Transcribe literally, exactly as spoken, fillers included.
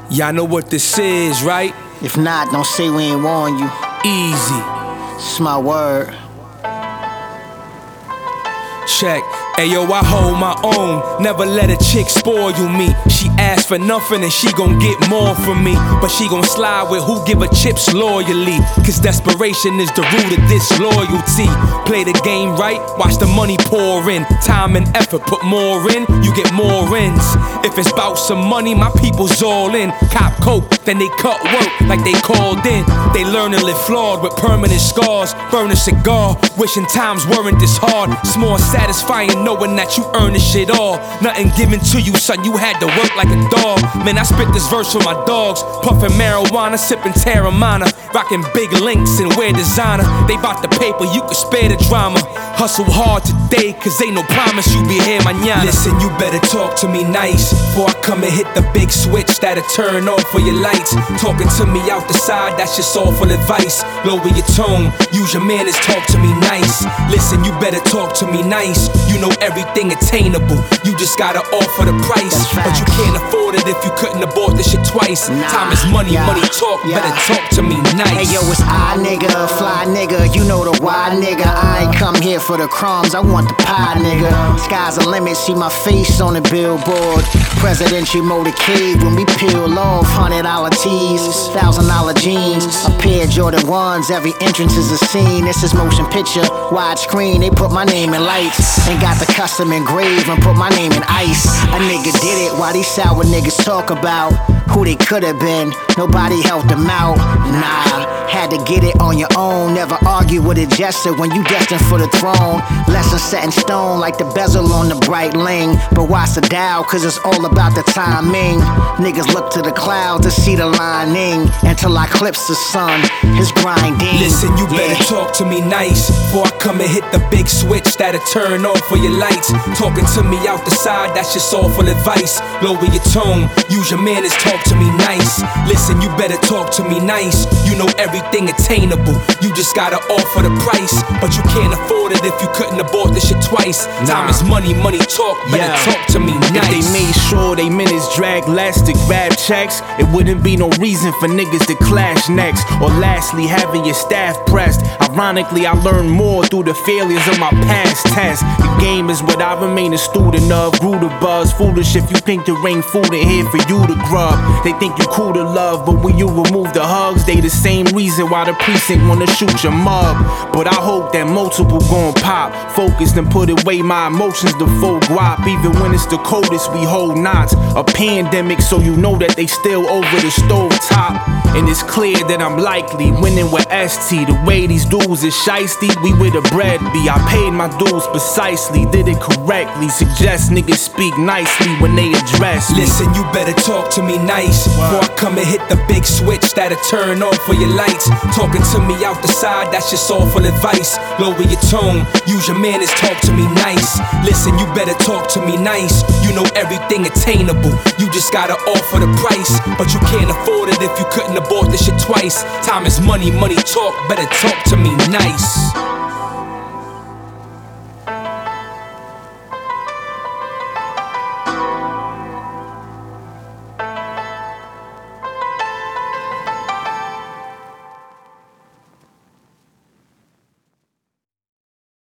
Y'all know what this is, right? If not, don't say we ain't warn you. Easy. It's my word. Check. Ayo, I hold my own, never let a chick spoil me. She ask for nothing and she gon' get more from me. But she gon' slide with who give her chips loyally. Cause desperation is the root of disloyalty. Play the game right, watch the money pour in. Time and effort, put more in, you get more ends. If it's bout some money, my people's all in. Cop coke, then they cut work like they called in. They learn to live flawed with permanent scars. Burn a cigar, wishing times weren't this hard. It's more satisfying knowing that you earn this shit all. Nothing given to you, son, you had to work like a dog. Man, I spit this verse for my dogs. Puffin' marijuana, sippin' Terramana. Rockin' big links and wear designer. They bout the paper, you could spare the drama. Hustle hard today, cause ain't no promise you be here mañana. Listen, you better talk to me nice before I come and hit the big switch that'll turn off for your lights. Talking to me out the side, that's just awful advice. Lower your tone, use your manners, talk to me nice. Listen, you better talk to me nice. You know everything attainable, you just gotta offer the price. But you can't afford it if you couldn't abort this shit twice. Nah, time is money, yeah, money talk, yeah. Better talk to me nice. Hey yo, it's I nigga, fly nigga, you know the why nigga. I ain't come here for the crumbs, I want the pie nigga. Sky's the limit, see my face on the billboard. Presidential motorcade when we peel off. Hundred dollar tees, thousand dollar jeans. A pair of Jordan ones, every entrance is a scene. This is motion picture, widescreen, they put my name in lights. Ain't got the custom engraved and put my name in ice. A nigga did it while these sour niggas talk about who they could've been. Nobody helped them out, nah. Had to get it on your own. Never argue with a jester when you destined for the throne. Lesson set in stone like the bezel on the bright ling. But watch the dial, cause it's all about the timing. Niggas look to the cloud to see the lining. Until I eclipse the sun, his grinding. Listen, you better yeah. talk to me nice before I come and hit the big switch that'll turn off for your lights. Talking to me out the side, that's just awful advice. Lower your tone, use your manners, talk to me nice. Listen, you better talk to me nice. You know everything attainable, you just gotta offer the price. But you can't afford it if you couldn't abort this shit twice. Nah. Time is money, money talk, better yeah. talk to me nice. If they made sure they minutes drag less to grab checks, it wouldn't be no reason for niggas to clash next. Or lastly, having your staff pressed. Ironically, I learned more through the failures of my past tests. The game is what I remain a student of. Grew the buzz, foolish if you think there ain't food in here for you to grub. They think you cool to love, but when you remove the hugs, they the same reason why the precinct wanna shoot your mug. But I hope that multiple gon' pop. Focused and put away my emotions to full guap. Even when it's the coldest, we hold knots. A pandemic, so you know that they still over the stove top. And it's clear that I'm likely winning with S T. The way these dudes is shiesty, we where the bread be. I paid my dues precisely, did it correctly. Suggest niggas speak nicely when they address me. Listen, you better talk to me nice before I come and hit the big switch that'll turn off for your lights. Talking to me out the side, that's just awful advice. Lower your tone, use your manners, talk to me nice. Listen, you better talk to me nice. You know everything attainable, you just gotta offer the price. But you can't afford it if you couldn't abort this shit twice. Time is money, money talk, better talk to me nice.